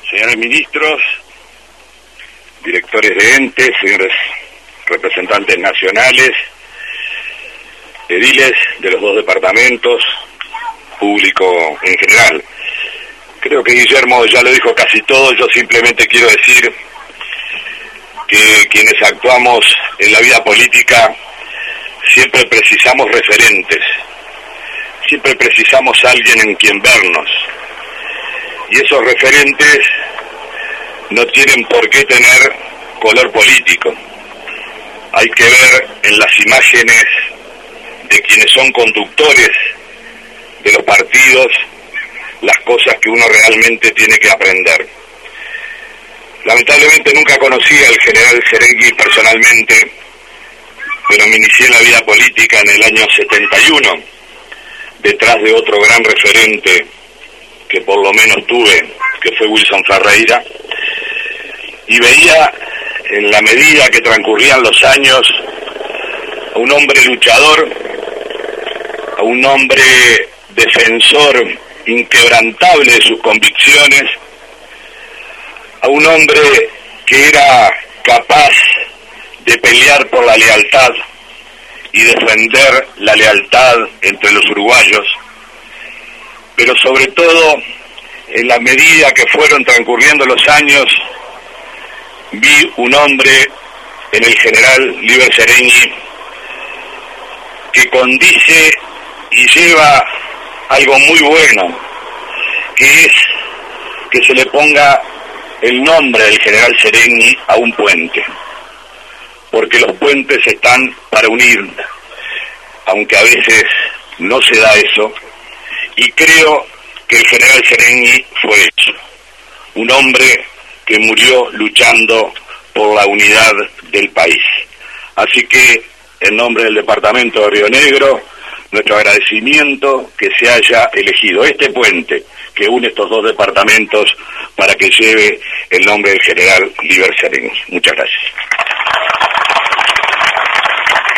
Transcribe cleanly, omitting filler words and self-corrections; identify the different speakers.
Speaker 1: señores ministros, directores de entes, señores representantes nacionales, ediles de los dos departamentos, público en general. Creo que Guillermo ya lo dijo casi todo. Yo simplemente quiero decir que quienes actuamos en la vida política siempre precisamos referentes, siempre precisamos a alguien en quien vernos, y esos referentes no tienen por qué tener color político. Hay que ver en las imágenes de quienes son conductores de los partidos las cosas que uno realmente tiene que aprender. Lamentablemente nunca conocí al general Serengi personalmente, pero me inicié en la vida política en el año 71, detrás de otro gran referente que por lo menos tuve, que fue Wilson Ferreira, y veía en la medida que transcurrían los años a un hombre luchador, a un hombre defensor inquebrantable de sus convicciones, a un hombre que era capaz de pelear por la lealtad y defender la lealtad entre los uruguayos, pero sobre todo, en la medida que fueron transcurriendo los años, vi un hombre en el general Líber Serengi que condice y lleva algo muy bueno, que es que se le ponga el nombre del general Serengi a un puente, porque los puentes están para unir, aunque a veces no se da eso, y creo que el general Serengi fue eso, un hombre que murió luchando por la unidad del país. Así que, en nombre del departamento de Río Negro, nuestro agradecimiento que se haya elegido este puente que une estos dos departamentos para que lleve el nombre del general Líber Serengi. Muchas gracias.